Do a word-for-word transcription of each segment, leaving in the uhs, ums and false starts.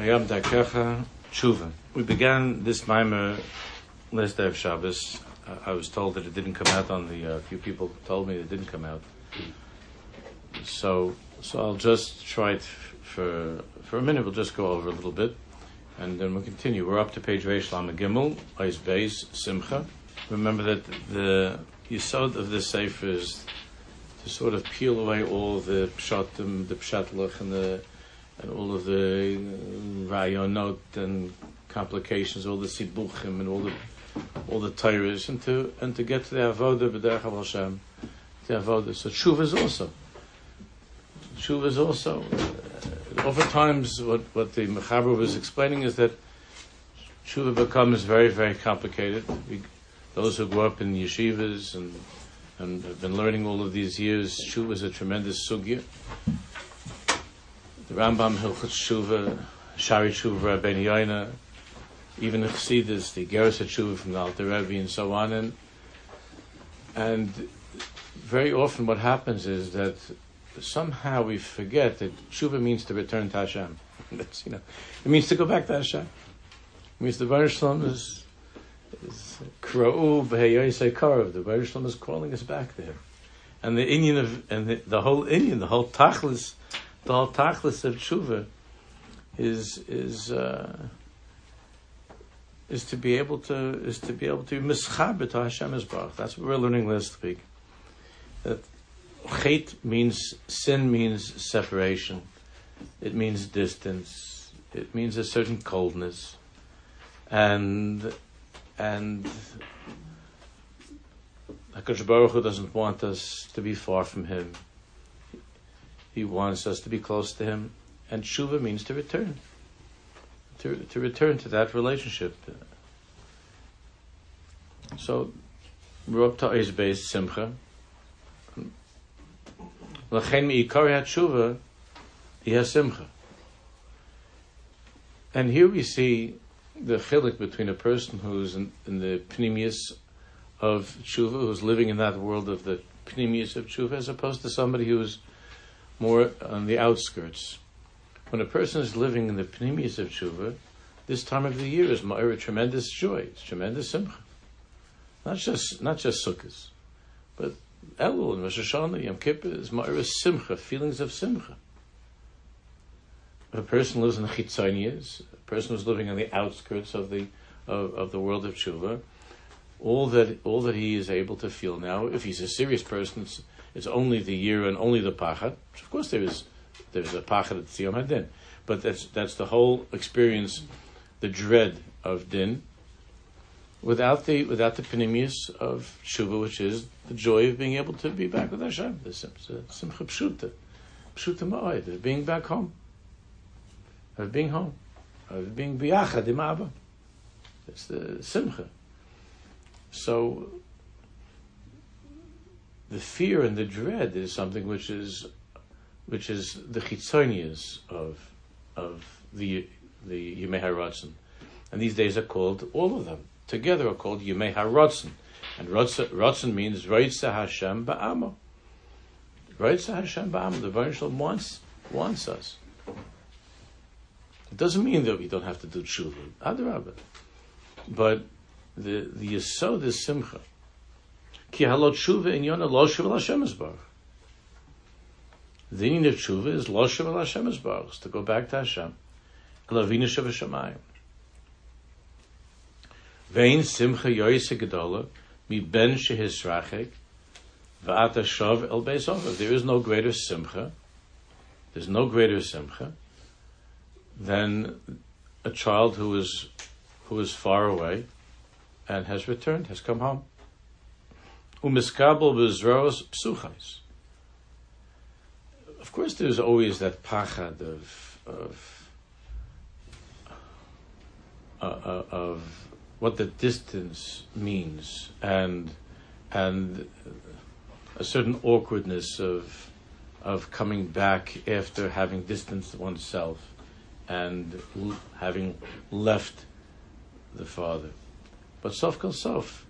Mayam Dakecha Tshuva. We began this mimer last day of Shabbos. Uh, I was told that it didn't come out on the. A uh, few people told me it didn't come out. So, so I'll just try it for for a minute. We'll just go over a little bit, and then we'll continue. We're up to page Reish Lamed Gimel, Eis Beis Simcha. Remember that the yesod of this sefer is to sort of peel away all the pshatim, the pshatlach, and the and all of the rayonot and complications, all the sibuchim and all the all the tyrus, and to and to get to the avoda b'derech Hashem, the avoda. So tshuva is also tshuva is also. Uh, over times, what what the Mechaber was explaining is that tshuva becomes very very complicated. We, those who grew up in yeshivas and and have been learning all of these years, tshuva is a tremendous sugya. The Rambam Hilchot Tshuva, Shari Tshuva, Rabbeinu Yoina, even the Chassidus, the Geras Tshuva from the Alter Rebbe, and so on. And, and very often what happens is that somehow we forget that Tshuva means to return to Hashem. That's, you know, it means to go back to Hashem. It means the Baruch Shalom is Kra'u B'Heyosei Karav. The Baruch Shalom is calling us back there. And the Inyan of, and the, the whole Inyan, the whole Tachlis, the whole tachlis of tshuva is is uh, is to be able to is to be able to mischaber to Hashem Yisbarach. That's what we were learning last week. That chet means sin, means separation. It means distance. It means a certain coldness, and and HaKadosh Baruch Hu doesn't want us to be far from Him. He wants us to be close to Him, and tshuva means to return, to to return to that relationship. So we're up to Eis Beis Simcha. L'chein mi'ikari hatshuva hi simcha. And here we see the chiluk between a person who's in, in the pnimius of tshuva, who's living in that world of the pnimius of tshuva, as opposed to somebody who's more on the outskirts. When a person is living in the pnimius of tshuva, this time of the year is a tremendous joy. It's tremendous simcha. Not just not just sukkahs, but Elul and Rosh Hashanah, Yom Kippur is ma'ira simcha, feelings of simcha. If a person lives in the chitzonias, a person who's living on the outskirts of the of, of the world of tshuva, all that all that he is able to feel now, if he's a serious person, it's, it's only the year and only the pachad. Of course, there is there is a pachad at Tziyam Hadin, but that's that's the whole experience, the dread of din, without the without the pnimius of tshuva, which is the joy of being able to be back with Hashem, the simcha pshuta, pshuta ma'od, of being back home, of being home, of being biyachad im Abba. It's the simcha. So the fear and the dread is something which is, which is the chitzonias of of the the Yemei HaRatzon, and these days are called, all of them together are called Yemei HaRatzon, and Ratzon means Roitza Hashem Ba'amo. Roitza Hashem Ba'amo. The Baruch Shalom wants wants us. It doesn't mean that we don't have to do tshuva, adarabah, but the the yesod is simcha. Ki halot tshuva in yona lo shuv Hashem Yisbarach. The meaning of tshuva is lo shuv Hashem Yisbarach, to go back to Hashem. Elavinu shav Hashemayim. Vein simcha yoyse gedola mi ben shehisrachek va'ata shav el beis Ovav. There is no greater simcha. There's no greater simcha than a child who is who is far away and has returned, has come home. Umiskabel b'zros psuchais. Of course, there's always that pachad of of uh, of what the distance means, and and a certain awkwardness of of coming back after having distanced oneself and l- having left the father. But sof kol sof,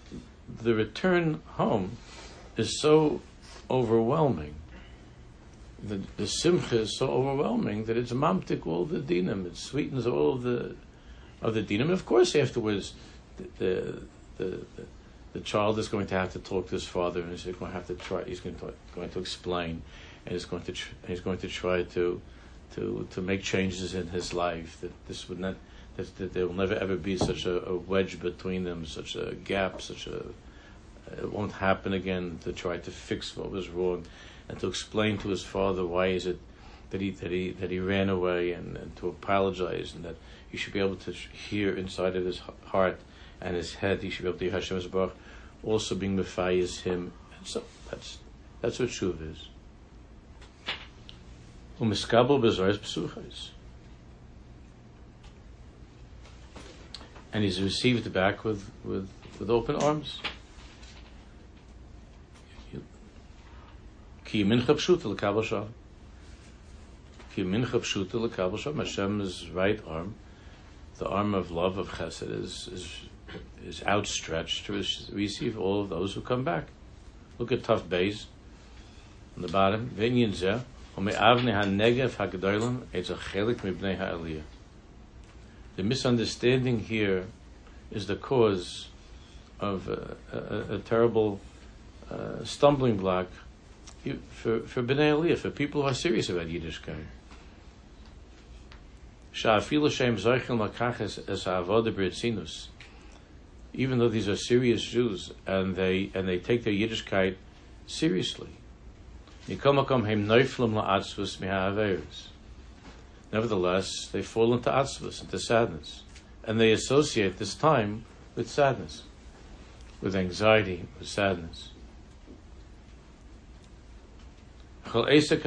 the return home is so overwhelming the, the simcha is so overwhelming that it's mamtik all the dinim. It sweetens all of the of the dinim. Of course, afterwards, the the, the the the child is going to have to talk to his father, and he's going to have to try. He's going to going to explain, and he's going to tr- he's going to try to to to make changes in his life. That this would not that, that there will never ever be such a, a wedge between them, such a gap, such a it won't happen again. To try to fix what was wrong, and to explain to his father why is it that he that he that he ran away, and, and to apologize, and that he should be able to hear inside of his heart and his head. He should be able to hear Hashem Yisbarach also being mefayez him. And so that's that's what Shuv is. Umiskabel bezoros psuchos, and he's received back with with, with open arms. Ki mincha pshuta l'kabel shalom. Ki mincha pshuta l'kabel shalom. Hashem's right arm, the arm of love of Chesed, is is is outstretched to receive all of those who come back. Look at Taf Beis on the bottom. V'inyan zeh u'me'avnei ha'negev ha'gedolim etz ha'chelik mibnei ha'aliyah. The misunderstanding here is the cause of a, a, a terrible uh, stumbling block for for Bnei Aliyah, for people who are serious about Yiddishkeit. Sha'afilu shem zoichel makaches es ha'avoda b'ritzinus. Even though these are serious Jews and they and they take their Yiddishkeit seriously, nevertheless they fall into atzvus, into sadness, and they associate this time with sadness, with anxiety, with sadness. The whole Esek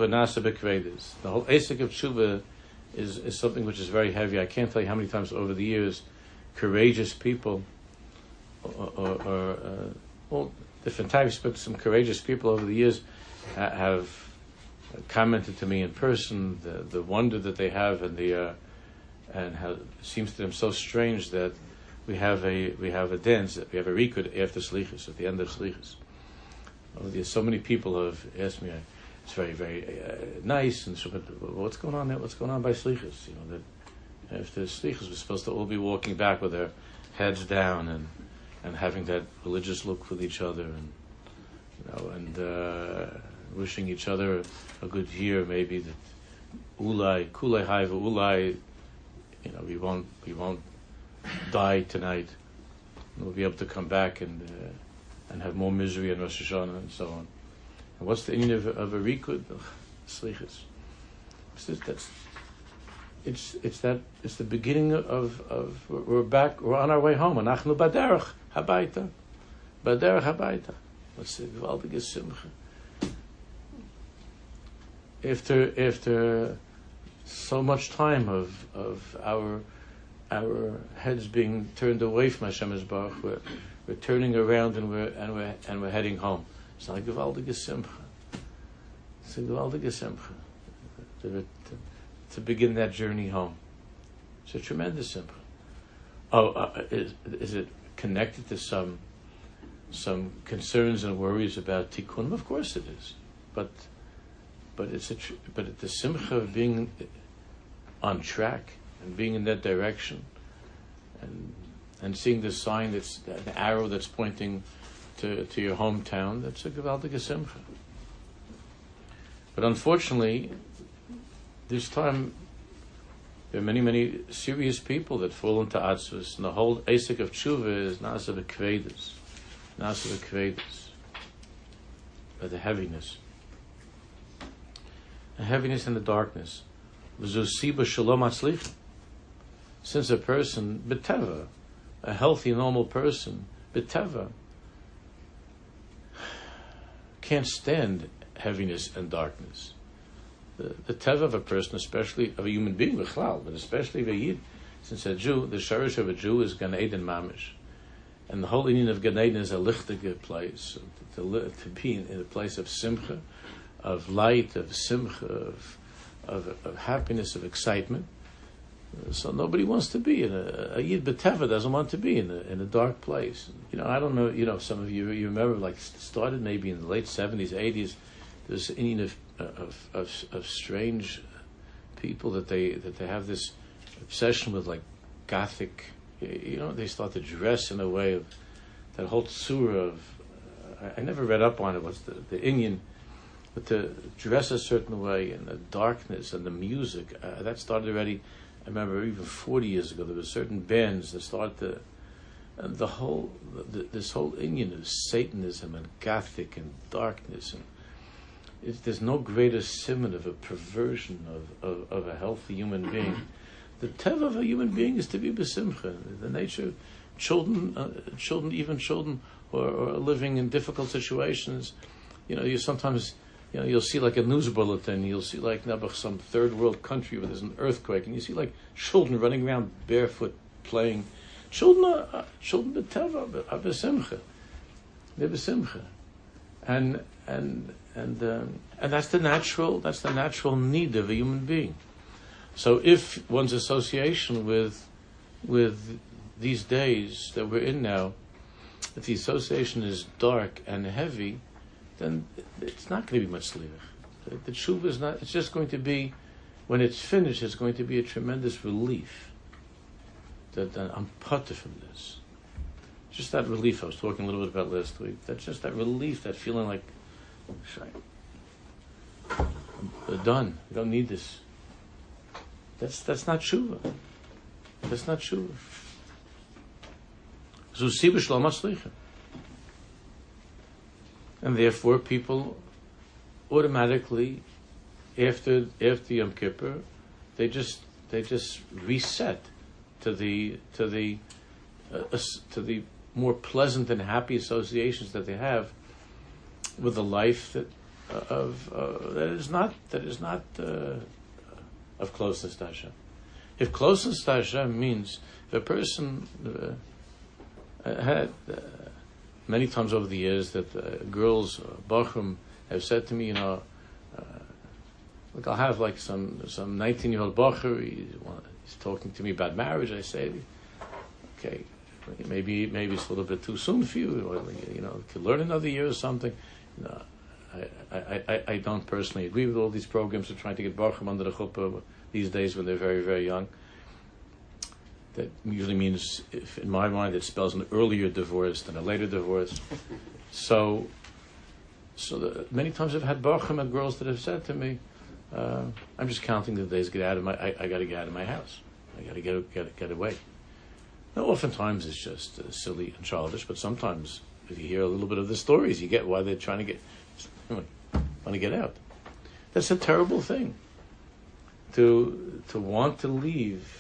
of Tshuva is, is something which is very heavy. I can't tell you how many times over the years courageous people or, or, or uh, well, different types, but some courageous people over the years ha- have commented to me in person the, the wonder that they have, and the uh, and how it seems to them so strange that we have a we have a dance, we have a rikud after slichus, at the end of slichus. Oh, there's so many people who have asked me, it's very very uh, nice, and so, but what's going on there? What's going on by slichus? You know that. After slichus, we're supposed to all be walking back with our heads down and and having that religious look with each other, and you know, and uh, wishing each other a good year. Maybe that ulai kulei haiva ulai, you know, we won't we won't die tonight. We'll be able to come back and uh, and have more misery in Rosh Hashanah and so on. And what's the meaning of, of a rikud? Slichus. That's. It's it's that it's the beginning of, of we're back, we're on our way home. Anachnu baderech habayta, baderech habayta. What's the gewaltige simcha? After after so much time of of our our heads being turned away from Hashem Yisbarach, we're we're turning around and we're and we're and we're heading home. It's not a gewaltige simcha. It's a gewaltige simcha. To begin that journey home. It's a tremendous simcha. Oh, uh, is, is it connected to some some concerns and worries about tikkun? Of course it is, but but it's a tr- but the simcha of being on track and being in that direction, and and seeing the sign that's the arrow that's pointing to to your hometown. That's a gewaltige simcha. But unfortunately, this time, there are many, many serious people that fall into atzvus, and the whole asik of tshuva is nasa v'kvedas, nasa v'kvedas, by the heaviness, the heaviness and the darkness. V'zusiba shalom atzlich. Since a person beteva, a healthy, normal person beteva, can't stand heaviness and darkness. The, the teva of a person, especially of a human being, v'chlal, but especially of a yid, since a Jew, the sharish of a Jew is Gan Eden mamish, and the whole union of Gan Eden is a lichtige place, to, to, to be in, in a place of simcha, of light, of simcha, of, of, of happiness, of excitement. So nobody wants to be in a, a yid beteva doesn't want to be in a in a dark place. You know, I don't know. You know, some of you you remember, like started maybe in the late seventies, eighties. There's an union of of, of of strange people that they that they have this obsession with, like Gothic. You know, they start to dress in a way of that whole tsura of. Uh, I, I never read up on it. What's the the Indian, but to dress a certain way and the darkness and the music uh, that started already. I remember even forty years ago there were certain bands that started to. And the whole, the, this whole Indian of Satanism and Gothic and darkness, and it, there's no greater simon of a perversion of, of, of a healthy human being. The teva of a human being is to be besimcha. The nature of children, uh, children, even children who are, who are living in difficult situations. You know, you sometimes, you know, you'll see like a news bulletin. You'll see like nebuch, some third world country where there's an earthquake, and you see like children running around barefoot playing. Children are children b'teva are b'simcha, they're b'simcha, and and and um, and that's the natural that's the natural need of a human being. So if one's association with with these days that we're in now, if the association is dark and heavy, then it's not going to be much sliach. The, the tshuva is not. It's just going to be, when it's finished, it's going to be a tremendous relief. That, that I'm putter from this. Just that relief I was talking a little bit about last week. That's just that relief, that feeling like, I'm done. I don't need this. That's that's not tshuva. That's not tshuva. And therefore, people automatically, after after Yom Kippur, they just they just reset to the to the uh, to the more pleasant and happy associations that they have with a life that uh, of uh, that is not that is not uh, of closeness to Hashem. If closeness to Hashem means if a person uh, had uh, many times over the years that uh, girls, uh, Bachum, have said to me, you know, uh, look, I'll have like some some nineteen year old Bacher. He's, he's talking to me about marriage. I say, okay, maybe maybe it's a little bit too soon for you. Or, you know, could learn another year or something. No, I, I, I, I don't personally agree with all these programs of trying to get Bachum under the chuppah these days when they're very, very young. That usually means, if in my mind, it spells an earlier divorce than a later divorce. So, so the, many times I've had Bachum and girls that have said to me, uh, "I'm just counting the days to get out of my. I, I got to get out of my house. I got to get get get away." Now, oftentimes it's just uh, silly and childish, but sometimes if you hear a little bit of the stories, you get why they're trying to get want to get out. That's a terrible thing. To to want to leave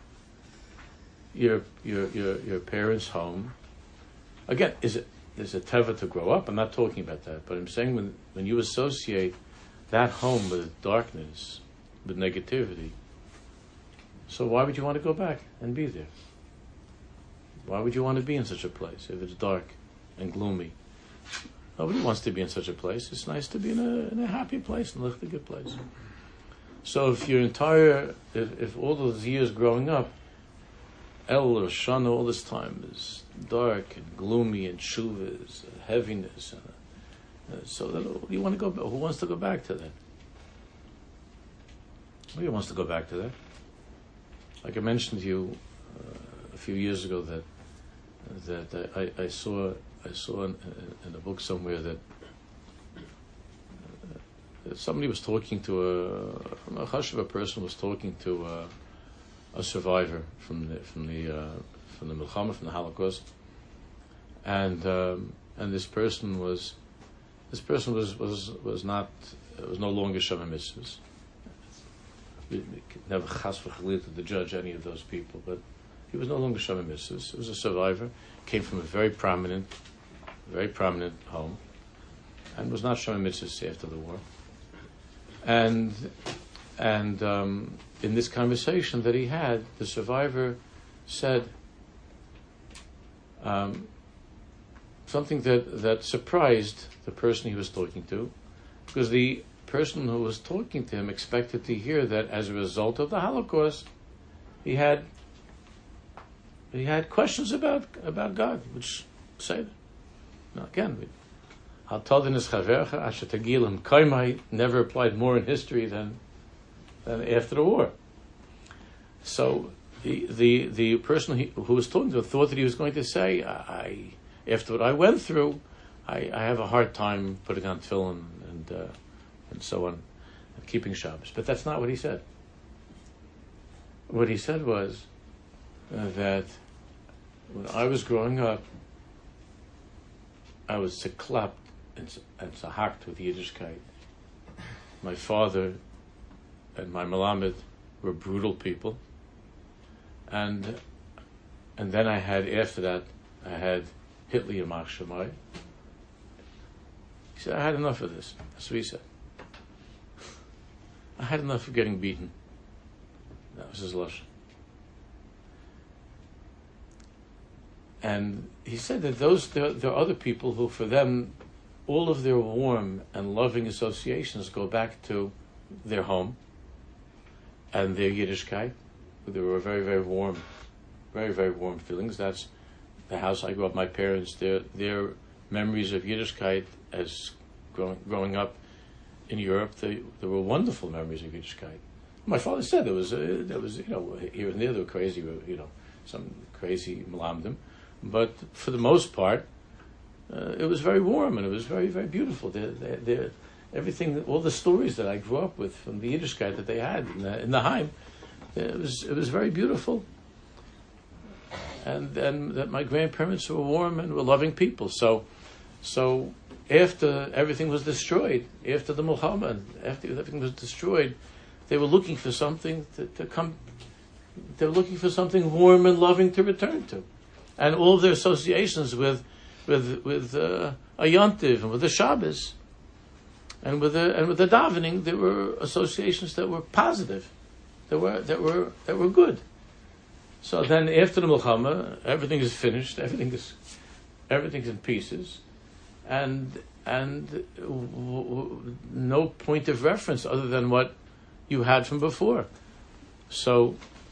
your your your your parents' home. Again, is it is a teva to grow up? I'm not talking about that, but I'm saying when when you associate that home with darkness, with negativity, so why would you want to go back and be there? Why would you want to be in such a place if it's dark and gloomy? Nobody wants to be in such a place. It's nice to be in a in a happy place and live a good place. So if your entire, if, if all those years growing up, El or Shana, all this time is dark and gloomy and tshuva is heaviness, and, uh, so then who do you want to go? Who wants to go back to that? Nobody wants to go back to that. Like I mentioned to you uh, a few years ago that that I, I saw I saw in, in a book somewhere that. Somebody was talking to a, a chashuva person was talking to a, a survivor from the from the uh, from the Milchama, from the Holocaust, and um, and this person was this person was was was not was no longer Shema Mitzvahs. We, we could never chas v'chalil to judge any of those people, but he was no longer Shema Mitzvahs. He was a survivor, came from a very prominent, very prominent home, and was not Shema Mitzvahs after the war. And and um, in this conversation that he had, the survivor said um, something that, that surprised the person he was talking to, because the person who was talking to him expected to hear that as a result of the Holocaust, he had he had questions about about God, which say, now again, we, Al Tadinis Chavercha Asher Tagilim Kaimai never applied more in history than than after the war. So the the, the person he, who was talking to thought that he was going to say, I, after what I went through, I, I have a hard time putting on tefillin and uh, and so on, and keeping Shabbos. But that's not what he said. What he said was uh, that when I was growing up, I was zeklapt and, and zahakt with Yiddishkeit. My father and my Melamed were brutal people. And and then I had, after that, I had Hitler Yamach Shemai. He said, I had enough of this. That's what he said. I had enough of getting beaten. That was his lashon. And he said that those there, there are other people who, for them, all of their warm and loving associations go back to their home and their Yiddishkeit. There were very, very warm, very, very warm feelings. That's the house I grew up. My parents, their their memories of Yiddishkeit as growing growing up in Europe, they, there were wonderful memories of Yiddishkeit. My father said there was a, there was you know here and there there were crazy you know some crazy malamdim, but for the most part, uh, it was very warm and it was very, very beautiful. They're, they're, they're, everything, all the stories that I grew up with from the Yiddishkeit that they had in the, in the Heim, it was it was very beautiful. And and that my grandparents were warm and were loving people. So so after everything was destroyed, after the Muhammad, after everything was destroyed, they were looking for something to, to come. They were looking for something warm and loving to return to, and all of their associations with with with uh, a Yontiv and with the Shabbos, and with the and with the davening, there were associations that were positive, that were that were that were good. So then, after the Milchama, everything is finished. Everything is everything's in pieces, and and w- w- no point of reference other than what you had from before. So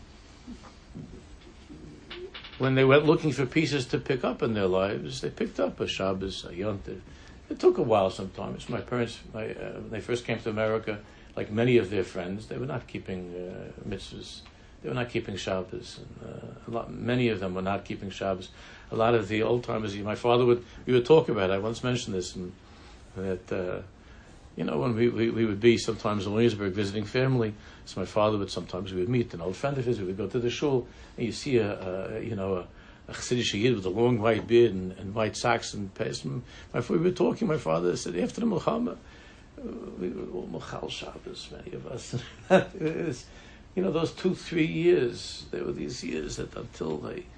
when they went looking for pieces to pick up in their lives, they picked up a Shabbos, a Yontiv. It took a while sometimes. My parents, my, uh, when they first came to America, like many of their friends, they were not keeping uh, mitzvahs. They were not keeping Shabbos. And, uh, a lot, many of them were not keeping Shabbos. A lot of the old timers, my father would, we would talk about it. I once mentioned this, and that, uh, you know, when we, we, we would be sometimes in Williamsburg visiting family, so my father would sometimes, we would meet an old friend of his, we would go to the shul, and you see a, a you know, a, a Chassidish Yid with a long white beard and, and white socks and pants. My, we were talking, my father said, after the Milchama, we were all Mechal Shabbos, many of us. It was, you know, those two, three years, there were these years that until they,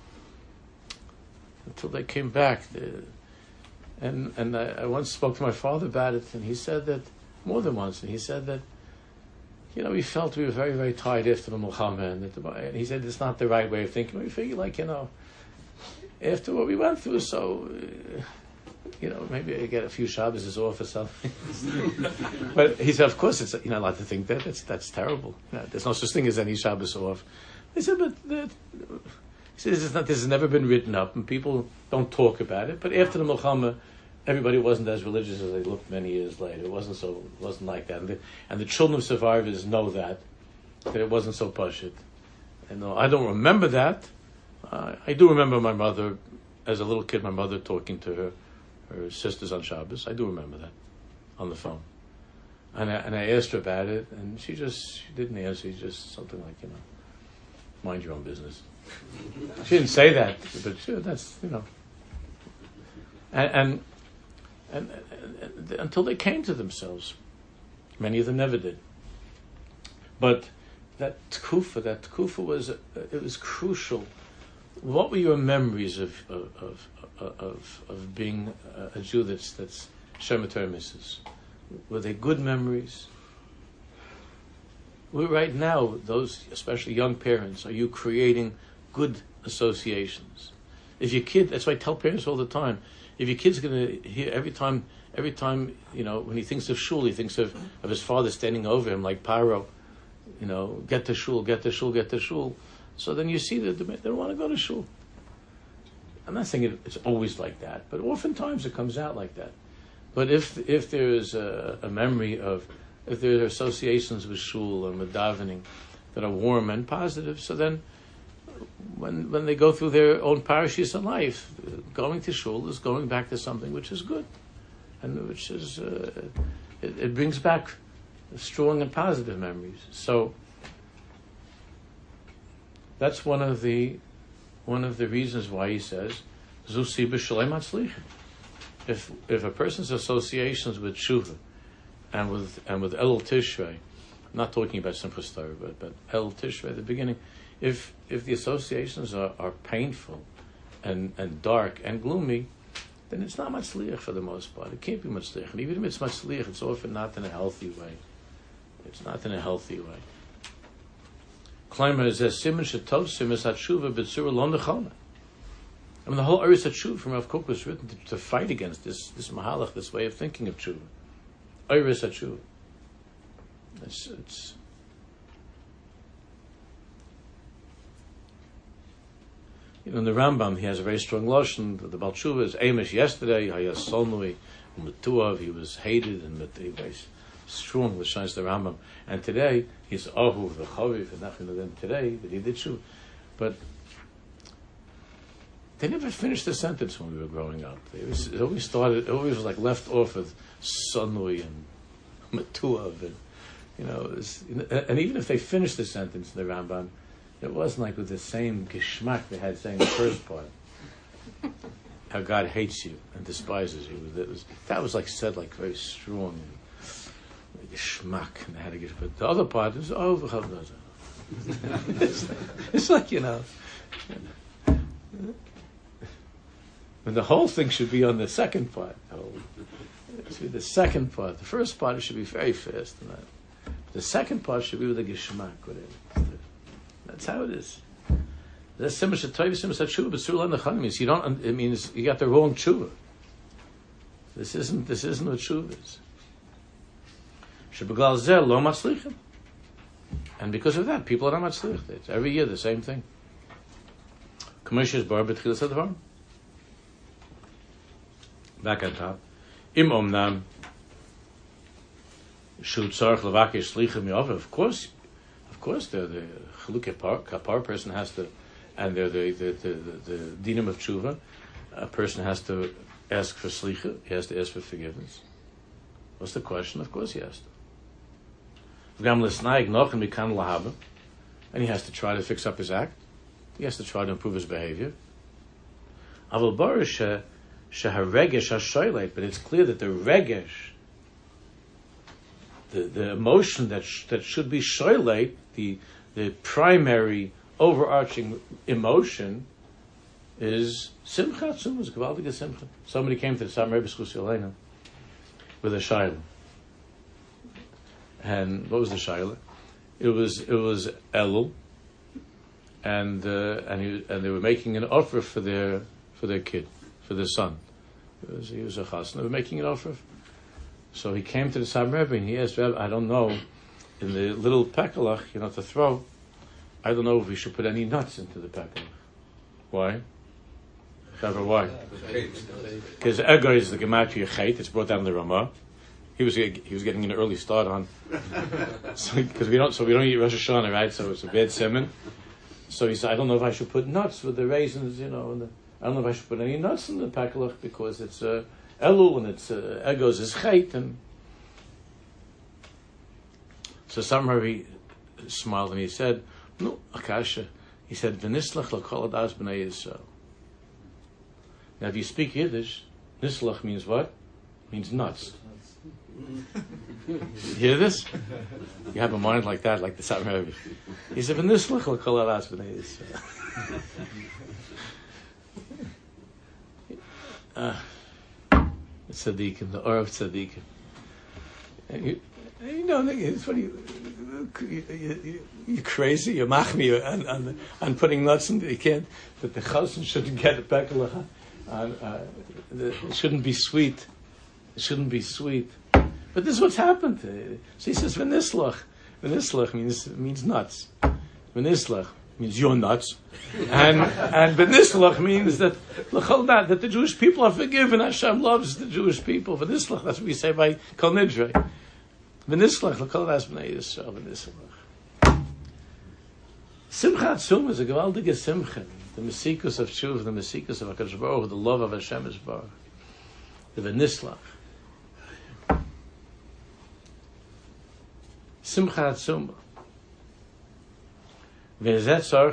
until they came back, they, and and I, I once spoke to my father about it, and he said that, more than once, and he said that, you know, we felt we were very, very tired after the Milchama, and, that the, and he said it's not the right way of thinking. We figure, like, you know, after what we went through, so, uh, you know, maybe I get a few Shabbos off or something. But he said, of course, it's, you're not allowed to think that. That's, that's terrible. You know, there's no such thing as any Shabbos off. He said, but that, he said, this, is not, this has never been written up, and people don't talk about it. But after the Milchama, everybody wasn't as religious as they looked many years later. It wasn't so, it wasn't like that. And the, and the children of survivors know that, that it wasn't so pashut. And uh, I don't remember that. Uh, I do remember my mother, as a little kid, my mother talking to her, her sisters on Shabbos. I do remember that on the phone. And I, and I asked her about it, and she just she didn't answer. She just something like, you know, mind your own business. She didn't say that, but she, that's, you know. And, and, and, and, and until they came to themselves. Many of them never did. But that tkufa, that tkufa was, uh, it was crucial. What were your memories of of of of, of being a Jew that's that's Shemitah misses? Were they good memories? Well, right now, those especially young parents, are you creating good associations? If your kid, that's why I tell parents all the time, if your kid's going to hear every time, every time you know when he thinks of shul, he thinks of, of his father standing over him like Paro, you know, get to shul, get to shul, get to shul. So then you see that they don't want to go to shul. I'm not saying it, it's always like that, but oftentimes it comes out like that. But if if there is a, a memory of, if there are associations with shul and with davening that are warm and positive, so then when when they go through their own parashas in life, going to shul is going back to something which is good, and which is uh, it, it brings back strong and positive memories. So that's one of the one of the reasons why he says Zusi b'shalei matzlichim. If if a person's associations with Tshuva and with and with Elul Tishrei, I'm not talking about Simchas Torah, but but Elul Tishrei at the beginning, if if the associations are, are painful and, and dark and gloomy, then it's not matzliach for the most part. It can't be matzliach, and even if it's matzliach, it's often not in a healthy way. It's not in a healthy way. Klaimer says siman shetov simas hatshuva b'tzura lo nechona. I mean, the whole Oris HaTshuva from Rav Kook was written to, to fight against this this mahalach, this way of thinking of Tshuva. Oris HaTshuva. It's, it's you know, in the Rambam, he has a very strong lashon. The Baal Tshuva is Amish yesterday, Hayas Solnui, Metuav, he was hated, and he was very strong with shines the Rambam. And today, he's Ahu, the Chaviv, and nothing of them today, that he did Tshuva. But they never finished the sentence when we were growing up. It, was, it always started, it always was like left off with Sonui and Metuav, and you know, it was, and even if they finished the sentence in the Rambam, it wasn't like with the same geschmack they had saying the first part. How God hates you and despises you. It was, that was like said like very strong, like geschmack, and they had to get. But the other part is oh, it's, it's like you know. And the whole thing should be on the second part. It should be the second part. The first part should be very fast. And that. The second part should be with the geschmack. Whatever. That's how it is. That's similar to Tov, similar to tshuva, but surah l'nechana means you don't. It means you got the wrong tshuva. This isn't. This isn't what tshuva is. Shebegal zeh lo matzlichim, and because of that, people are not matzlich. It's every year the same thing. Commercials bar b'tchilas hadvar. Back on top. Im omnam shu tzarich levakesh slichim yov. Of course, of course, the the chaluk kapar person has to, and they're the the the the, the dinim of tshuva. A person has to ask for slicha. He has to ask for forgiveness. What's the question? Of course, he has to. V'gam l'snaig nochen mikan lahaba, and he has to try to fix up his act. He has to try to improve his behavior. Aval barish. Shaharegesh hashoyleit, but it's clear that the regesh, the, the emotion that sh- that should be shoyleit, the the primary overarching emotion, is simcha. Tzumah, gewaltige simcha. Somebody came to the Sam Rebbe Schus Yolena with a shayla, and what was the shayla? It was it was Elul, and uh, and he, and they were making an offer for their for their kid. For their son. He was, he was a chassan. They were making an offer. So he came to the Sam Rebbe and he asked, Rebbe, I don't know, in the little pekalach, you know, to throw, I don't know if we should put any nuts into the pekalach. Why? Rebbe, why? Because ego is the gematria chait, it's brought down in the Ramah. He was he was getting an early start on. so, because we don't, so we don't eat Rosh Hashanah, right? So it's a bad simon. So he said, I don't know if I should put nuts with the raisins, you know, and the, I don't know if I should put any nuts in the pakalach because it's uh, Elul and it's uh, egos is chait, and so somehow smiled and he said, "No, Akasha." He said, "V'nislach l'kol adas b'nei Yisrael." Now, if you speak Yiddish, nislach means what? It means nuts. You hear this? You have a mind like that, like the Sam Rebbe. He said, "V'nislach l'kol adas b'nei Yisrael." Uh, tzaddikim, the or of tzaddikim. And you, you know, it's funny. You, you, you, you're crazy. You're machmi on, on, on putting nuts in. You can't. That the chassan shouldn't get a pekalach. Uh, it shouldn't be sweet. It shouldn't be sweet. But this is what's happened. So he says, "V'nislach." V'nislach means means nuts. V'nislach. means you're nuts. And and Benislach means that that the Jewish people are forgiven. Hashem loves the Jewish people. Benislach, that's what we say by Kol Nidre. Benislach, l'chol das b'nei Yisrael, Benislach. Simchat Tzum is a gewaltige simcha. The Mesikus of Tshuva, the Mesikus of HaKadosh Baruch Hu, the love of Hashem is Baruch. The Benislach. Simchat Tzum. This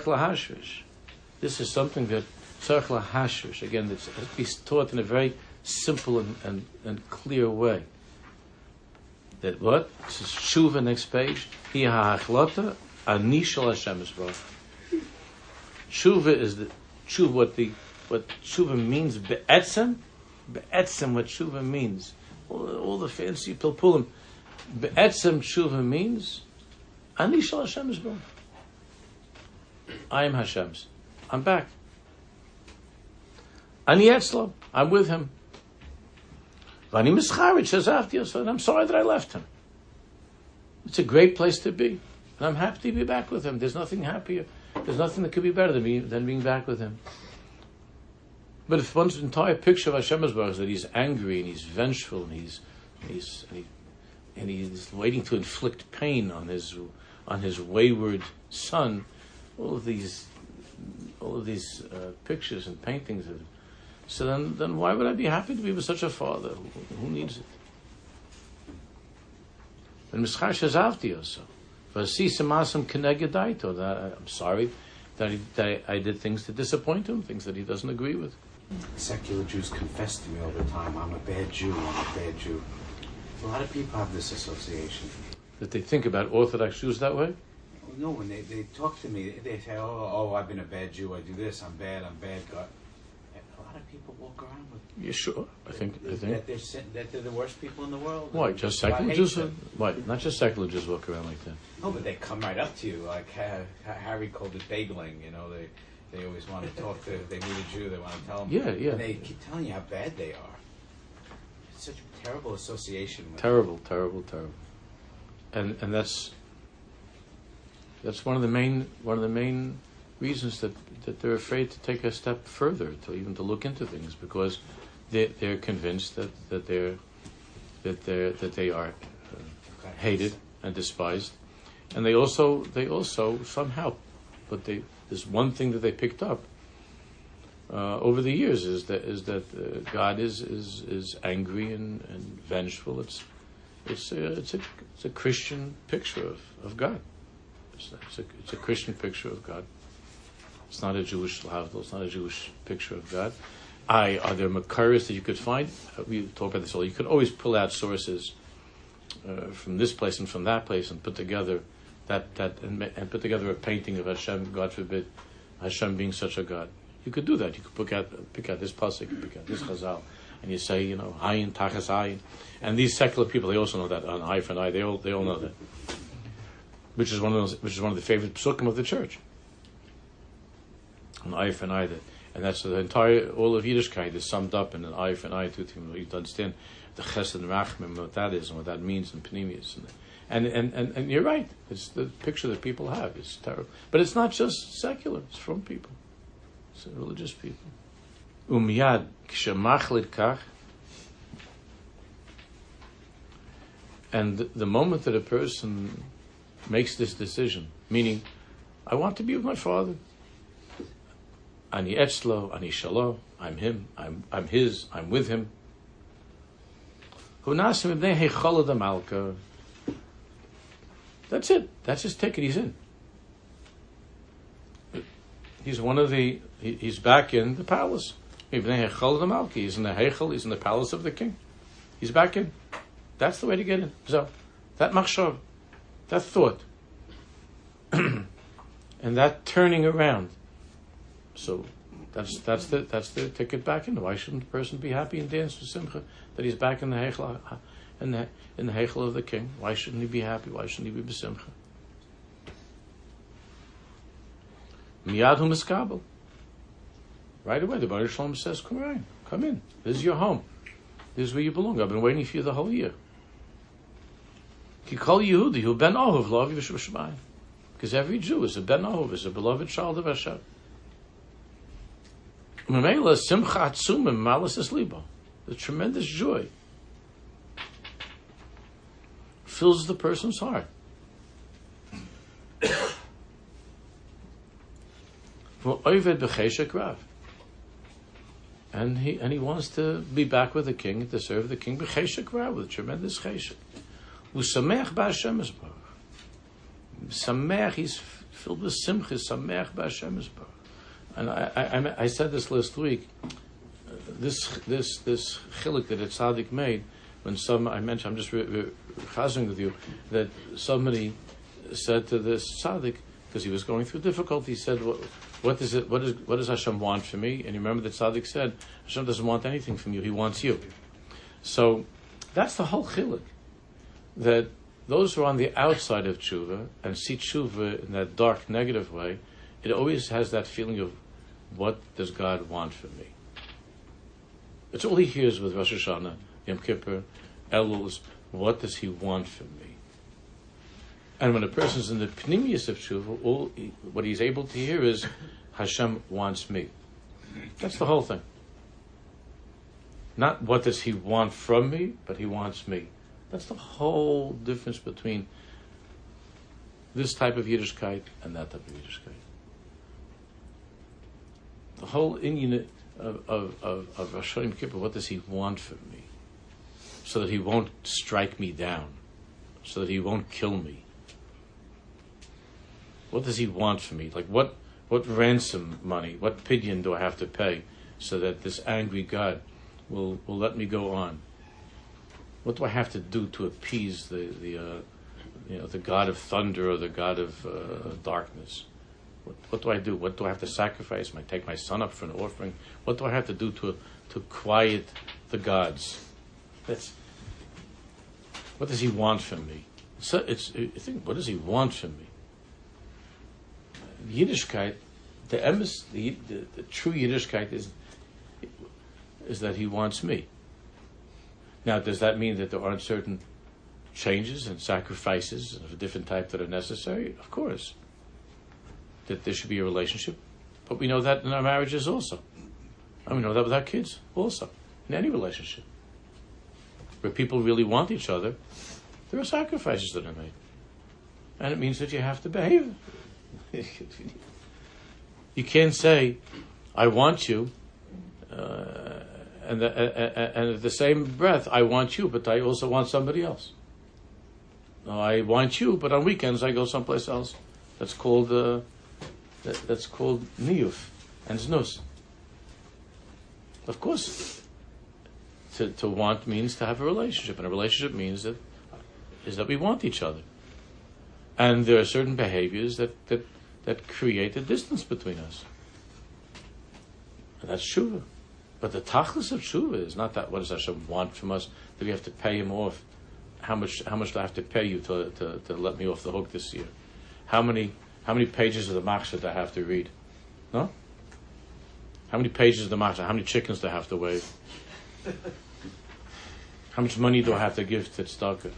is something that tzarich lahashrish, again, that's be taught in a very simple and, and, and clear way. That what? This is Tshuva, next page. Hi ha'achlota ani shel Hashem yisborach. Tshuva is the Tshuva. What the what Tshuva means. Be'etzem, be'etzem. What Tshuva means. All, all the fancy pilpulim. Be'etzem Tshuva means ani shel Hashem yisborach. I am Hashem's. I'm back. Ani etzlo. I'm with him. Vani mischarich says after you, and I'm sorry that I left him. It's a great place to be, and I'm happy to be back with him. There's nothing happier. There's nothing that could be better than being, than being back with him. But if one's entire picture of Hashem is that he's angry and he's vengeful and he's he's and, he, and he's waiting to inflict pain on his on his wayward son. All of these, all of these uh, pictures and paintings. Of, so then, then why would I be happy to be with such a father? Who, who needs it? And Mischar Shazavti also. I'm sorry that, he, that I, I did things to disappoint him, things that he doesn't agree with. Secular Jews confess to me all the time, I'm a bad Jew, I'm a bad Jew. A lot of people have this association. That they think about Orthodox Jews that way? No, when they, they talk to me, they say, oh, oh, I've been a bad Jew, I do this, I'm bad, I'm bad. God. And a lot of people walk around with... Yeah, sure. I think... I think. That, they're, that they're the worst people in the world. Why? Just secular Jews? Why? Not just secular Jews walk around like that. No, but they come right up to you, like uh, Harry called it bagling, you know, they they always want to talk to, they meet a Jew, they want to tell them. Yeah, yeah. And they keep telling you how bad they are. It's such a terrible association with Terrible, them. terrible, terrible. And and that's... That's one of the main one of the main reasons that, that they're afraid to take a step further, to even to look into things, because they they're convinced that, that they're that they that they are uh, hated and despised, and they also they also somehow, but they there's one thing that they picked up uh, over the years is that is that uh, God is is is angry and, and vengeful. It's it's a, it's a it's a Christian picture of, of God. It's a, it's a Christian picture of God. It's not a Jewish lavdol. It's not a Jewish picture of God. I are there makaris that you could find? Uh, we talk about this all. You could always pull out sources uh, from this place and from that place and put together that that and, and put together a painting of Hashem. God forbid, Hashem being such a God. You could do that. You could pick out pick out this pasuk, pick out this chazal, and you say, you know, ayin tachas ayin. And these secular people, they also know that on eye for an eye. They all they all know that. Which is one of those, which is one of the favorite psukim of the church. An eye for an eye, that, and that's the entire all of Yiddishkeit is summed up in an eye for an eye. To you to understand the chesed and rachmim, what that is and what that means in Pnimius, and and, and and you're right. It's the picture that people have. It's terrible, but it's not just secular. It's from people. It's religious people. Umiyad k'shemachlit kach. And the, the moment that a person makes this decision, meaning, I want to be with my father. Ani etzlo, ani shalo. I'm him. I'm I'm his. I'm with him. That's it. That's his ticket. He's in. He's one of the. He, he's back in the palace. He's in the Heichel. He's in the palace of the king. He's back in. That's the way to get in. So, that machshav, that thought, and that turning around. So, that's that's the that's the ticket back in. Why shouldn't the person be happy and dance with simcha that he's back in the heichel in the in the heichel of the king? Why shouldn't he be happy? Why shouldn't he be b'simcha? Miyad hu miskabel. Right away, the Baruch Shalom says, "Come in, come in. This is your home. This is where you belong. I've been waiting for you the whole year." Ki kol Yehudi hu ben ohuv lo aviv v'shmayim. Because every Jew is a ben Ohov, is a beloved child of Hashem. Memela simcha atzumim malas es libo. The tremendous joy fills the person's heart. And he and he wants to be back with the king, to serve the king b'cheshek rav, with tremendous cheshek. U'samech b'Hashem yisbarach. Samech, he's filled with simcha. Samech b'Hashem yisbarach. And I, I I said this last week. This this this chiluk that a tzaddik made when some I mentioned. I'm just re, re, chazing with you that somebody said to this tzaddik, because he was going through difficulty, he said, what, what is it? What is what does Hashem want from me? And you remember that tzaddik said, Hashem doesn't want anything from you. He wants you. So that's the whole chiluk. That those who are on the outside of tshuva and see tshuva in that dark, negative way, it always has that feeling of, what does God want from me? It's all he hears with Rosh Hashanah, Yom Kippur, Elul is, what does he want from me? And when a person's in the pnimius of tshuva, all he, what he's able to hear is, Hashem wants me. That's the whole thing. Not what does he want from me, but he wants me. That's the whole difference between this type of Yiddishkeit and that type of Yiddishkeit. The whole Indian of of of, of Rosh Hashanah Kippur, what does he want from me? So that he won't strike me down, so that he won't kill me. What does he want from me? Like what what ransom money, what pidyon do I have to pay so that this angry God will will let me go on? What do I have to do to appease the the uh, you know the God of thunder or the God of uh, darkness? What, what do I do? What do I have to sacrifice? I take my son up for an offering. What do I have to do to to quiet the gods? That's what does he want from me? So it's I think what does he want from me? Yiddishkeit, the emes, the, the the true Yiddishkeit is is that he wants me. Now, does that mean that there aren't certain changes and sacrifices of a different type that are necessary? Of course. That there should be a relationship. But we know that in our marriages also. And we know that with our kids also. In any relationship. Where people really want each other, there are sacrifices that are made. And it means that you have to behave. You can't say, I want you, uh, and, the, uh, and at the same breath, I want you, but I also want somebody else. No, I want you, but on weekends I go someplace else. That's called uh, that, that's called niyuf and znus. Of course, to to want means to have a relationship, and a relationship means that is that we want each other. And there are certain behaviors that that, that create a distance between us, and that's tshuva. But the tachlis of tshuva is not that what does Hashem want from us, that we have to pay him off. How much how much do I have to pay you to, to, to let me off the hook this year? How many how many pages of the machzor do I have to read? No? How many pages of the machzor? How many chickens do I have to weigh? How much money do I have to give to tzedakah?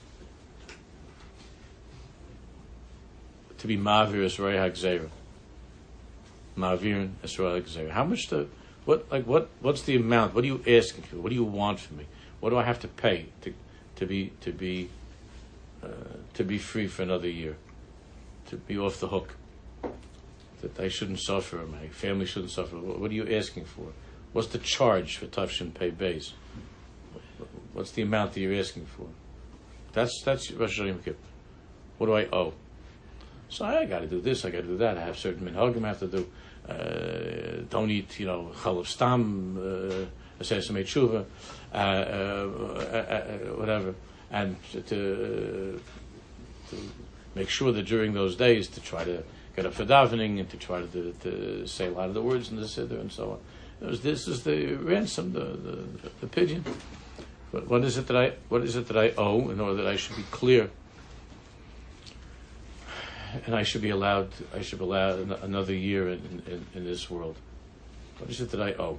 To be ma'avir Yisrael ha'gzeira. Ma'avir Yisrael ha'gzeira. How much do What like what? What's the amount? What are you asking for? What do you want from me? What do I have to pay to to be to be uh, to be free for another year? To be off the hook? That I shouldn't suffer, my family shouldn't suffer. What, what are you asking for? What's the charge for Tafshin Pei Beis? What's the amount that you're asking for? That's that's Rosh Hashanah Kippur. What do I owe? So I, I got to do this. I got to do that. I have certain minhagim I have to do. Uh, don't eat, you know, chalav stam, uh, sesame tshuva, uh, uh, uh, whatever, and to, to make sure that during those days to try to get up for davening and to try to, to say a lot of the words in the siddur and so on. Was, this is the ransom, the the, the pidyon. But what is it that I what is it that I owe in order that I should be clear? And I should be allowed. I should be allowed another year in, in, in this world. What is it that I owe?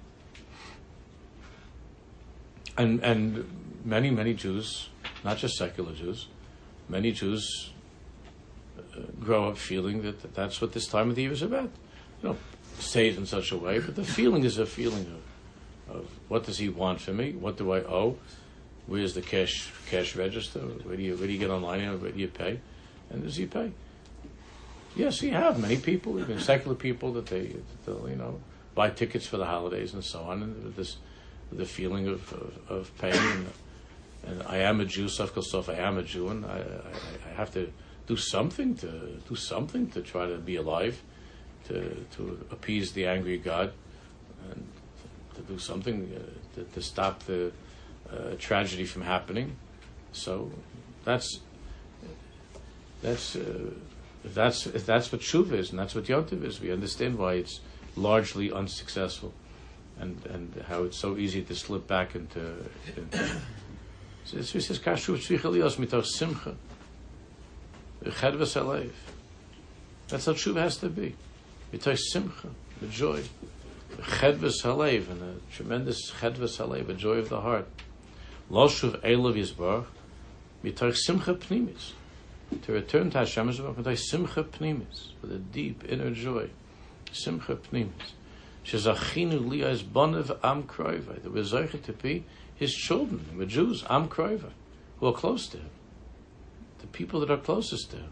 And and many many Jews, not just secular Jews, many Jews uh, grow up feeling that, that that's what this time of the year is about. You know, say it in such a way, but the feeling is a feeling of, of what does he want from me? What do I owe? Where's the cash cash register? Where do you where do you get online? Where do you pay? And does he pay? Yes, you have many people, even secular people, that they, that they'll, you know, buy tickets for the holidays and so on, and with this, with the feeling of, of, of paying. And, and I am a Jew, Saf Kol Sof, I am a Jew, and I, I, I have to do something to do something to try to be alive, to to appease the angry God, and to do something uh, to, to stop the uh, tragedy from happening. So that's that's. Uh, If that's if that's what Shuv is, and that's what Yontiv is, we understand why it's largely unsuccessful, and, and how it's so easy to slip back into. into so it says Kashuv Tzvichalios mitoch Simcha, Chedvas Alev. That's how Shuv has to be, mitoch Simcha, the joy, Chedvas Alev, and a tremendous Chedvas Alev, a joy of the heart. Lo Shuv Elav Yisbarach, mitoch Simcha Pnimis. To return to Hashem is with simcha pnimis, with a deep inner joy, simcha pnimis. Shezachinu liyas bonav am kroiva, that we're zeicher to be his children. We're Jews, am kroiva, who are close to him, the people that are closest to him.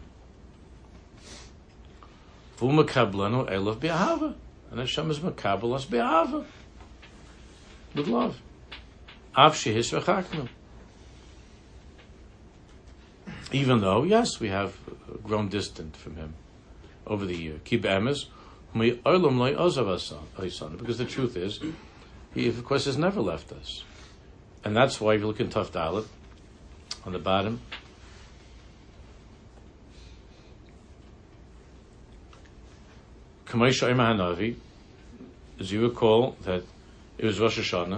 V'umakablanu elav be'ahava, and Hashem is makabel us be'ahava, with love. Av shehis rachaknu. Even though, yes, we have grown distant from him over the year. Because the truth is, he, of course, has never left us. And that's why, if you look in Tuf Dalet, on the bottom, Kamei Hanavi, as you recall, that it was Rosh Hashanah,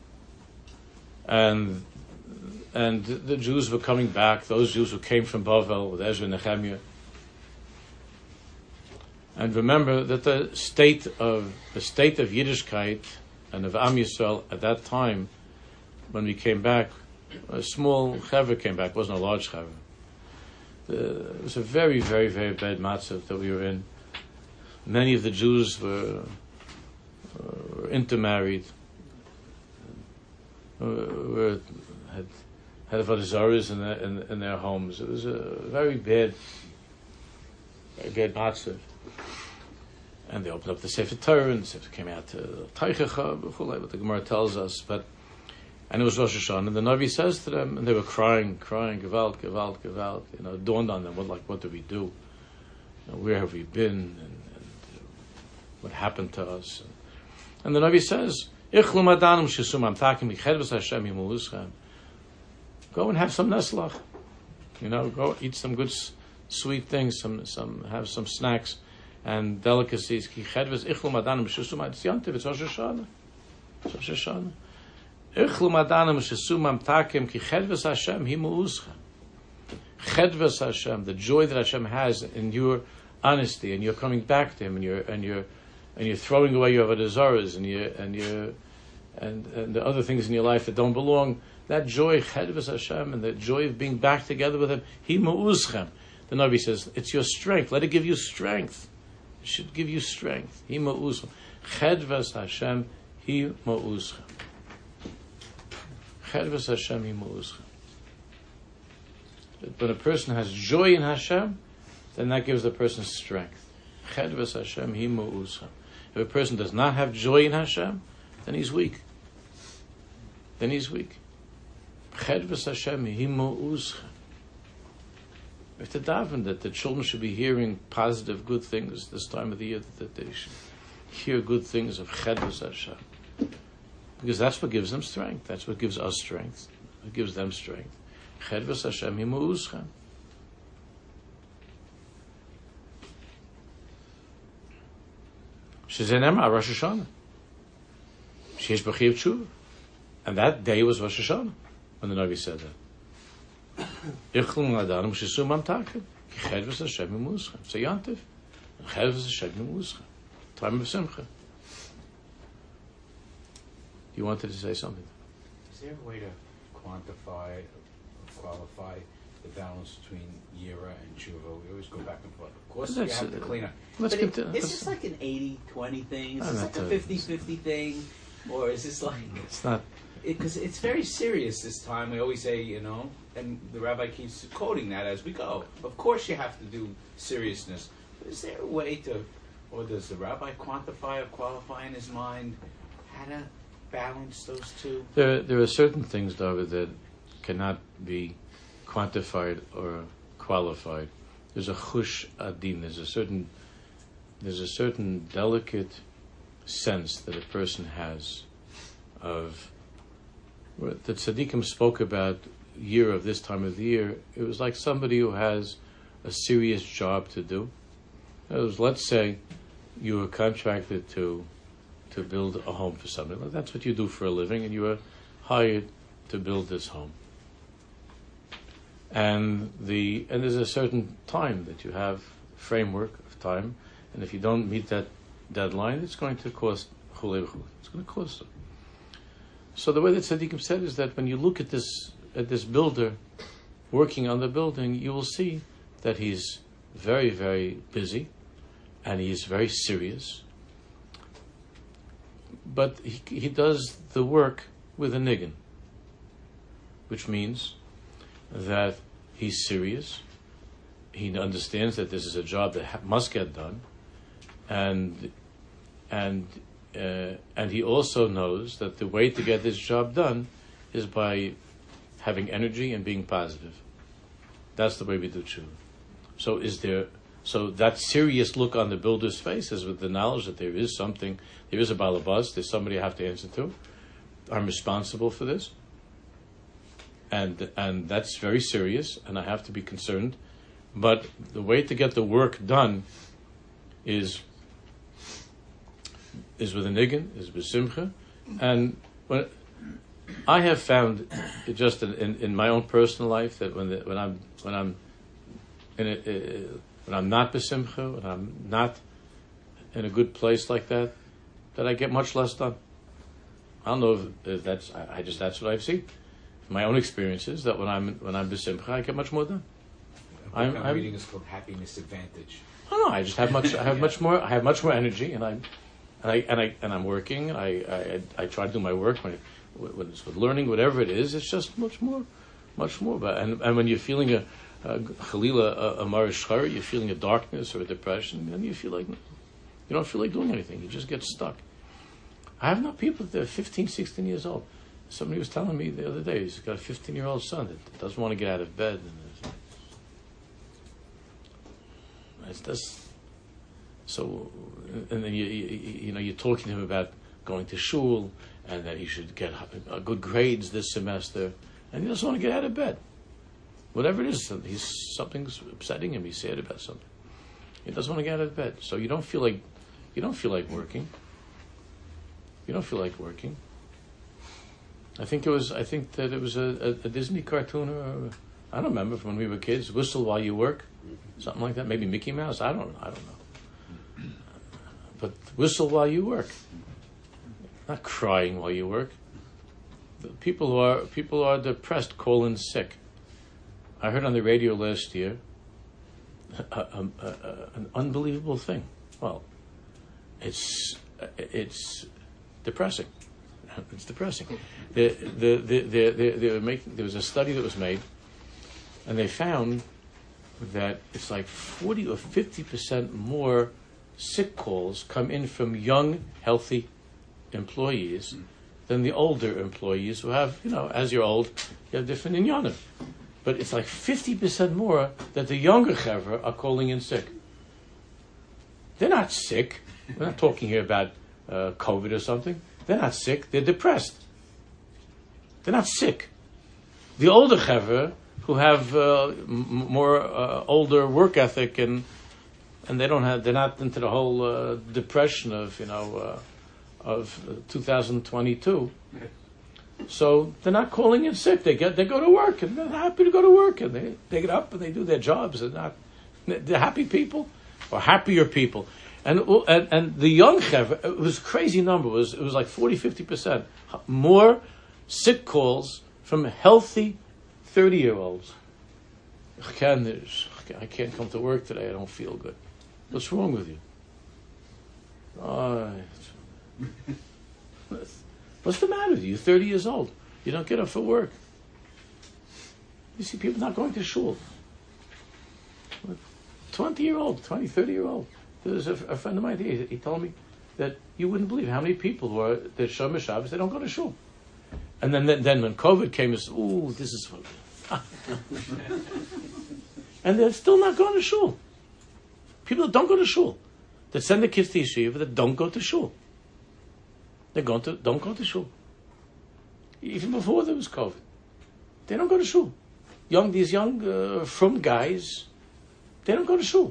and And the Jews were coming back, those Jews who came from Bavel with Ezra and Nehemiah. And remember that the state of the state of Yiddishkeit and of Am Yisrael at that time, when we came back, a small chaver came back, it wasn't a large chaver. It was a very, very, very bad matzav that we were in. Many of the Jews were, were intermarried, were, had had avodah zaros in their in, in their homes. It was a very bad, very bad matzav. And they opened up the Sefer Torah, and the Sefer came out to Teichecha, what the Gemara tells us. But and it was Rosh Hashanah, and the Navi says to them, and they were crying, crying, Gewalt, Gewalt, Gewalt. You know, it dawned on them, what like what do we do? You know, where have we been? And, and what happened to us? And, and the Navi says, Ichlu madanum shesum amtakim ichedvas Hashem yimuuschem. Go and have some neslach, you know. Go eat some good, sweet things. Some, some have some snacks and delicacies. Ki chedves ichlu madanim shesum. It's Yontiv. It's Rosh Hashanah. It's Rosh Hashanah. Ichlu madanim shesum amtakim ki chedves Hashem himuuschem. Chedves Hashem, the joy that Hashem has in your honesty, and you're coming back to Him, and you're and you're and you're throwing away your avodah zaros and you and you and and the other things in your life that don't belong. That joy, Chedvas Hashem, and the joy of being back together with Him, He ma'uzchem. The Navi says, it's your strength. Let it give you strength. It should give you strength. He ma'uzchem. Chedvas Hashem, He ma'uzchem. Chedvas Hashem, He ma'uzchem. When a person has joy in Hashem, then that gives the person strength. Chedvas Hashem, He ma'uzchem. If a person does not have joy in Hashem, then he's weak. Then he's weak. Chedvas Hashem, He ma'uzchem. We have to daven that the children should be hearing positive, good things this time of the year, that they should hear good things of Chedvas Hashem. Because that's what gives them strength. That's what gives us strength. It gives them strength. Chedvas Hashem, He ma'uzchem. Shezenem Rosh Hashanah. Sheyesh b'chiyuv tshuva. And that day was Rosh Hashanah, when the Navi said that. Ichlum l'adanim shesum amtakim, ki chedvas Hashem yimuuschem. It's a Yontiv. Chedvas Hashem yimuuschem. Time of Simcha. You wanted to say something? Is there a way to quantify or qualify the balance between Yira and Tshuva. We always go back and forth. Of course, That's, you have to uh, clean up. Let's But get it, to, is this like an eighty twenty thing? Is I'm this not like a doing fifty-fifty thing? Or is this like... it's not. Because it, it's very serious this time. We always say, you know, and the rabbi keeps quoting that as we go. Of course you have to do seriousness. But is there a way to, or does the rabbi quantify or qualify in his mind how to balance those two? There, there are certain things, David, that cannot be quantified or qualified. There's a chush adin. There's a certain, there's a certain delicate sense that a person has of the tzaddikim spoke about year of this time of the year. It was like somebody who has a serious job to do. It was, let's say, you were contracted to to build a home for somebody. That's what you do for a living, and you were hired to build this home. And the and there's a certain time that you have, framework of time, and if you don't meet that deadline, it's going to cost chulei v'chulei. It's going to cost them. So the way that tzaddikim said is that when you look at this at this builder working on the building, you will see that he's very, very busy, and he is very serious. But he he does the work with a niggin, which means that he's serious. He understands that this is a job that ha- must get done, and and uh, and he also knows that the way to get this job done is by having energy and being positive. That's the way we do tshuva. So is there? So that serious look on the builder's face is with the knowledge that there is something, there is a balabas, there's somebody I have to answer to. I'm responsible for this, and and that's very serious, and I have to be concerned. But the way to get the work done is is with a niggin, is with simcha, and when I have found it just in, in, in my own personal life that when the, when I'm when I'm in a, uh, when I'm not besimcha, when I'm not in a good place like that, that I get much less done. I don't know if, if that's I, I just that's what I've seen. My own experience is that when I'm when I'm besimcha, I get much more done. I'm, I'm, I'm I'm reading is called Happiness Advantage. I don't know. I just have much. I have much more. I have much more energy, and I'm, and I and I and I'm working. And I I, I try to do my work when, it, when it's with learning, whatever it is. It's just much more, much more. But and and when you're feeling a, a chalila a, a marish chara, you're feeling a darkness or a depression, then you feel like you don't feel like doing anything. You just get stuck. I have no people that are fifteen, sixteen years old. Somebody was telling me the other day he's got a fifteen-year-old son that doesn't want to get out of bed. And It's this, so, and then you, you you know you're talking to him about going to shul and that he should get uh, good grades this semester, and he doesn't want to get out of bed. Whatever it is, he's something's upsetting him. He's sad about something. He doesn't want to get out of bed, so you don't feel like you don't feel like working. You don't feel like working. I think it was. I think that it was a, a, a Disney cartoon, or I don't remember from when we were kids. Whistle while you work. Something like that, maybe Mickey Mouse. I don't. I don't know. But whistle while you work, not crying while you work. The people who are people who are depressed call in sick. I heard on the radio last year a, a, a, a, an unbelievable thing. Well, it's it's depressing. It's depressing. The the the the, the, they were making, there was a study that was made, and they found that it's like forty or fifty percent more sick calls come in from young, healthy employees than the older employees who have, you know, as you're old, you have different inyanim. But it's like fifty percent more that the younger chevra are calling in sick. They're not sick. We're not talking here about uh, COVID or something. They're not sick. They're depressed. They're not sick. The older chevra who have uh, m- more uh, older work ethic and and they don't have they're not into the whole uh, depression of you know uh, of uh, two thousand twenty-two. So they're not calling in sick. They get they go to work and they're happy to go to work and they, they get up and they do their jobs. They're not they're happy people or happier people. And and, and the young chevra, it was a crazy number. It was it was like forty, fifty percent more sick calls from healthy thirty-year-olds I can't, I can't come to work today. I don't feel good. What's wrong with you? Oh, what's the matter with you? You're thirty years old. You don't get up for work. You see people not going to shul. twenty-year-old, twenty, thirty-year-old. There was a, a friend of mine, he, he told me that you wouldn't believe how many people who are, that Shomer Shabbos, they don't go to shul. And then, then, then when COVID came, it's, ooh, this is... And they're still not going to shul. People that don't go to shul, that send their kids to yeshiva, that don't go to shul. They're going to, don't go to shul. Even before there was COVID. They don't go to shul. Young, these young, uh, from guys, they don't go to shul.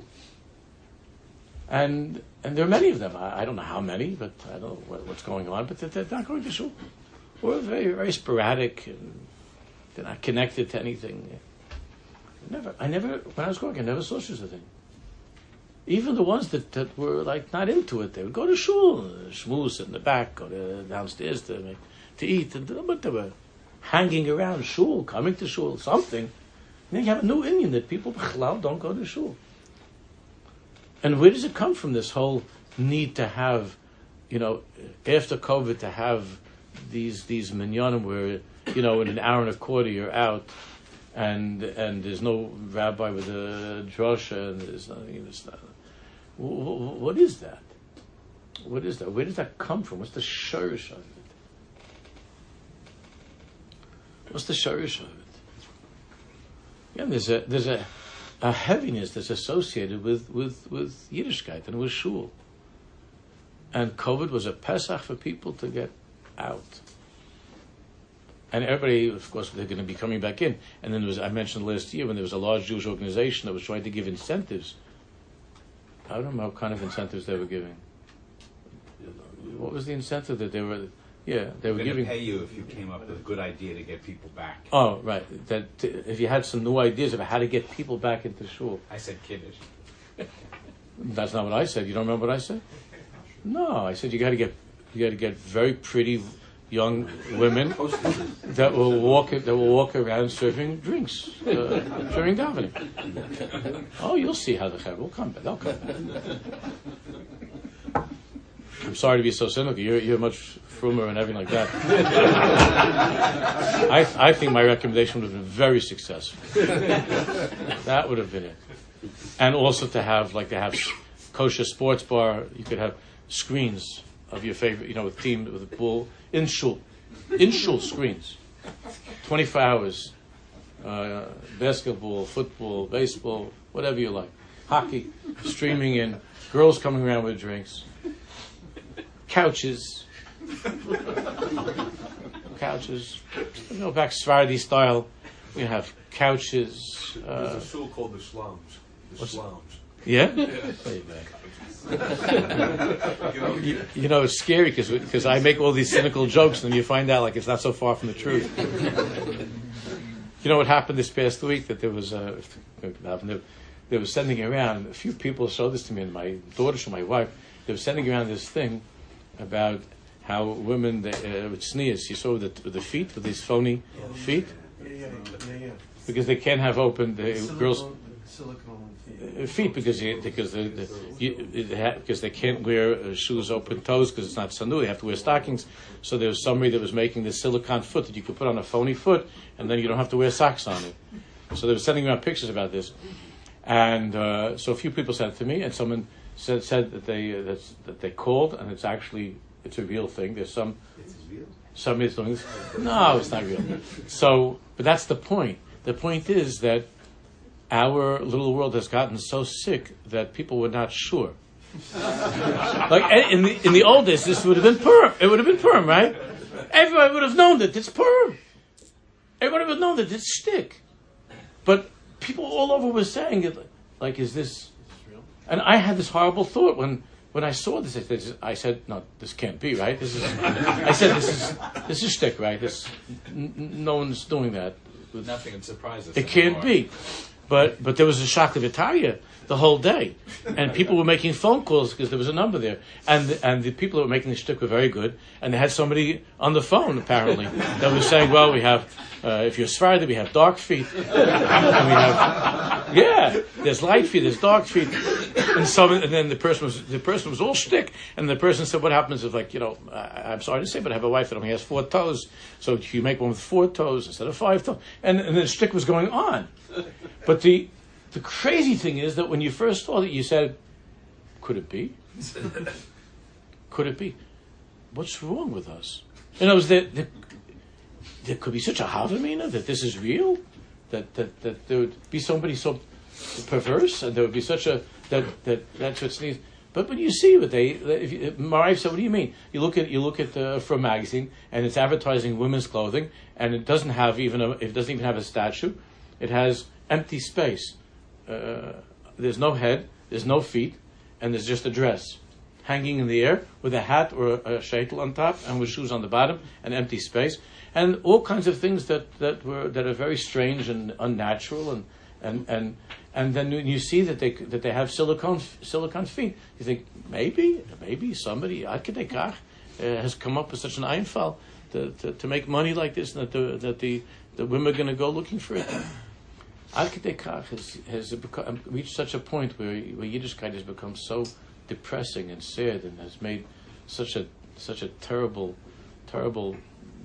And and there are many of them. I, I don't know how many, but I don't know what, what's going on, but they're, they're not going to shul. Or very, very sporadic, and they're not connected to anything. Never, I never, when I was growing up, I never saw such a thing. Even the ones that, that were like not into it, they would go to shul, schmooze in the back, go to downstairs to make, to eat, and, but they were hanging around shul, coming to shul, something. And then you have a new Indian that people don't go to shul. And where does it come from, this whole need to have, you know, after COVID, to have these these minyanim where, you know, in an hour and a quarter you're out, and and there's no rabbi with a drasha, and there's nothing. There's not, what is that? What is that? Where does that come from? What's the shorish of it? What's the shorish of it? Yeah, there's a there's a, a heaviness that's associated with, with, with Yiddishkeit and with shul. And COVID was a Pesach for people to get out. And everybody, of course, they're going to be coming back in. And then there was, I mentioned last year, when there was a large Jewish organization that was trying to give incentives. I don't know what kind of incentives they were giving. What was the incentive that they were... Yeah, they were going giving... to pay you if you came up with a good idea to get people back. Oh, right. That uh, if you had some new ideas about how to get people back into shul. I said kiddush. That's not what I said. You don't remember what I said? No, I said you got to get you got to get very pretty young women that will walk that will walk around serving drinks uh, during davening. Oh, you'll see how the chaver will come back. They'll come back. I'm sorry to be so cynical. You're you're much frummer and everything like that. I I think my recommendation would have been very successful. That would have been it. And also to have like to have kosher sports bar. You could have screens of your favorite, you know, with team with a bull in shul, in shul screens, twenty-four hours, uh, basketball, football, baseball, whatever you like, hockey, streaming in, girls coming around with drinks, couches, couches, you know, back Sephardi style. We have couches. Uh, There's a shul called the Slums. The Slums. Yeah. Yeah? you, you know, it's scary because because I make all these cynical jokes, and then you find out like it's not so far from the truth. You know what happened this past week? That there was a they, they were sending around. A few people showed this to me, and my daughter and my wife. They were sending around this thing about how women they, uh, with sneers. You saw the with the feet, with these phony feet, Yeah, yeah, yeah, yeah. because they can't have open the Silicone, girls. silicone feet. Uh, feet because you, because the, the you, it ha, because they can't wear uh, shoes open toes because it's not sanu. They have to wear stockings. So there was somebody that was making this silicone foot that you could put on a phony foot, and then you don't have to wear socks on it. So they were sending around pictures about this, and uh, so a few people sent it to me, and someone said said that they uh, that's, that they called, and it's actually it's a real thing. There's some It's real. somebody's doing this. No, it's not real. So, but that's the point. The point is that our little world has gotten so sick that people were not sure. Like in the in the old days, this would have been Purim. It would have been Purim, right? Everybody would have known that it's Purim. Everybody would have known that it's shtick. But people all over were saying it. Like, is this? And I had this horrible thought when, when I saw this. I said, I said, no, this can't be right. This is. I said, this is this is shtick, right? This, n- no one's doing that. Nothing would surprise us. It can't anymore. be. But but there was a shock of Italia the whole day, and people were making phone calls because there was a number there, and the, and the people that were making the shtick were very good, and they had somebody on the phone apparently that was saying, well, we have uh, if you're Sephardi, we have dark feet, and we have yeah, there's light feet, there's dark feet, and so and then the person was the person was all shtick, and the person said, what happens if, like, you know, I, I'm sorry to say, but I have a wife that only has four toes, so you make one with four toes instead of five toes, and and the shtick was going on, but the The crazy thing is that when you first saw it, you said, could it be? Could it be? What's wrong with us? In other words, there, there, there could be such a havamina that this is real? That, that that there would be somebody so perverse, and there would be such a, that, that that's what's needed. But when you see what they, if you, Mariv said, what do you mean? You look at you look at the From magazine, and it's advertising women's clothing, and it doesn't have even a, it doesn't even have a statue. It has empty space. Uh, there's no head, there's no feet, and there's just a dress hanging in the air with a hat or a, a sheitel on top and with shoes on the bottom, and empty space, and all kinds of things that, that were that are very strange and unnatural, and and and, and then when you see that they that they have silicone silicone feet, you think maybe maybe somebody Ad Kedei Kach, uh, has come up with such an einfall to, to to make money like this, and that the that the the women are going to go looking for it. Ad Kedei Kach has, has become, reached such a point where, where Yiddishkeit has become so depressing and sad, and has made such a such a terrible, terrible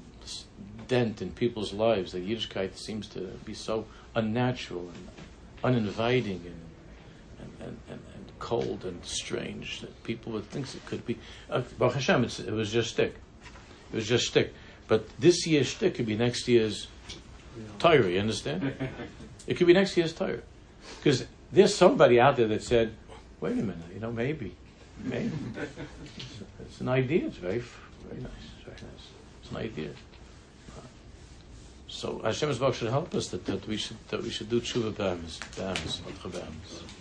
dent in people's lives, that Yiddishkeit seems to be so unnatural and uninviting and and, and, and, and cold and strange that people would think it could be. Uh, Baruch Hashem, it's, it was just shtick. It was just shtick. But this year's shtick could be next year's Torah, you understand? It could be next year's Torah. Because there's somebody out there that said, wait a minute, you know, maybe. Maybe. It's, it's an idea. It's very very nice. It's very nice. It's an idea. So Hashem's Baruch should help us that, that we should that we should do tshuva b'amis, b'amis, not b'amis.